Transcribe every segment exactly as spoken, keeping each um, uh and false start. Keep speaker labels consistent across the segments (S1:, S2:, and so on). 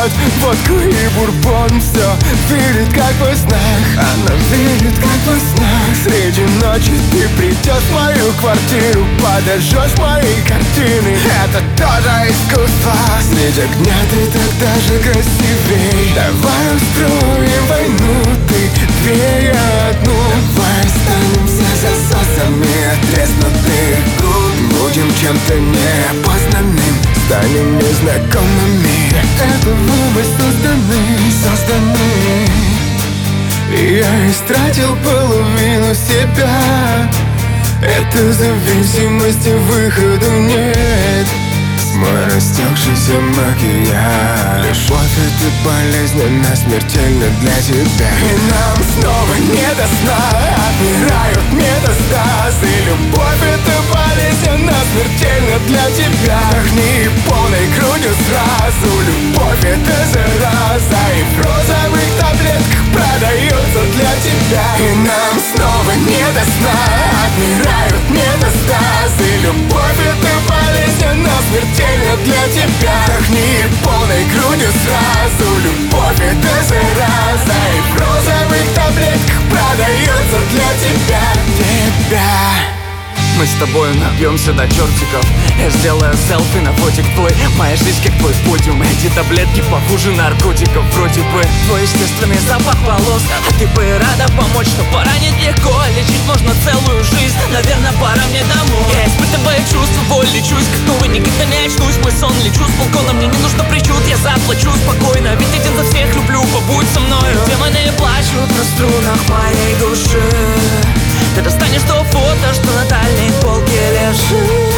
S1: пьет водку и бурбон. Все верит, как во снах, она верит, как во снах. Среди ночи ты придешь в мою квартиру, подожжешь мои картины. Это тоже искусство. Средь огня ты тогда же красивей. Давай устроим войну, ты две, я одну. Давай останемся засосами отрезнутых губ. Будем чем-то неопознанным, станем незнакомыми. Для этого мы созданы, созданы. И я истратил половину себя. Это зависимости, выхода нет. Мой растекшийся макияж. Любовь — это болезненно, смертельно для тебя. И нам снова не до сна, отмирают метастазы. Любовь — это болезненно, смертельно для тебя. Огни полной грудью сразу. Любовь — это зараза, и в розовых таблетках продается для тебя. И нам снова не до сна, отмирают метастазы. Любовь — это болезненно, смертельно для тебя. Огни полной грудью сразу. Любовь — это зараза, и в розовых таблетках продается для тебя. Тебя.
S2: Мы с тобой напьемся до чертиков. Я сделаю селфи на фотик твой. Моя жизнь как твой подиум. Эти таблетки похуже наркотиков. Вроде бы твой естественный запах волос. А ты бы рада помочь, но поранить легко. Лечить можно целую жизнь. Наверное, пора мне домой. Я испытываю чувства, боль, лечусь к новой. Никогда не очнусь, мой сон лечу с балкона. Мне не нужно причуд, я заплачу спокойно. Ведь один за всех люблю, побудь со мною. Демоны плачут на струнах моей души. Ты достанешь то фото, что на дальней полке лежит.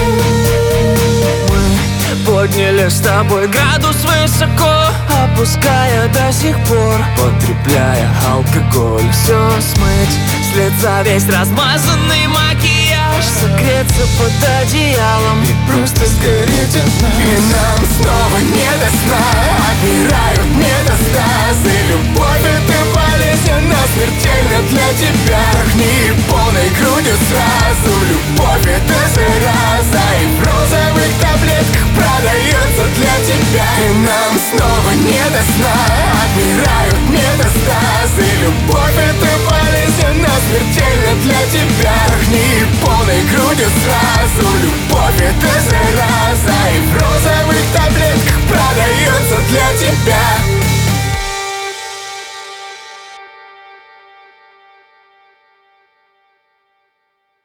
S2: Мы подняли с тобой градус высоко, опуская до сих пор, потребляя алкоголь. Все смыть с лица весь размазанный макияж, согреться под одеялом
S1: и просто сгореть от нас. И нам снова не до сна, отмирают метастазы. Любовь — это болезненно, смертельно для тебя. Огни полной грудью сразу. Любовь — это зараза, и в розовых таблетках продается для тебя. И нам снова не до сна, отмирают метастазы. Любовь — это болезненно, смертельно для тебя. Огни полной грудью сразу. Любовь — это зараза, и в розовых таблетках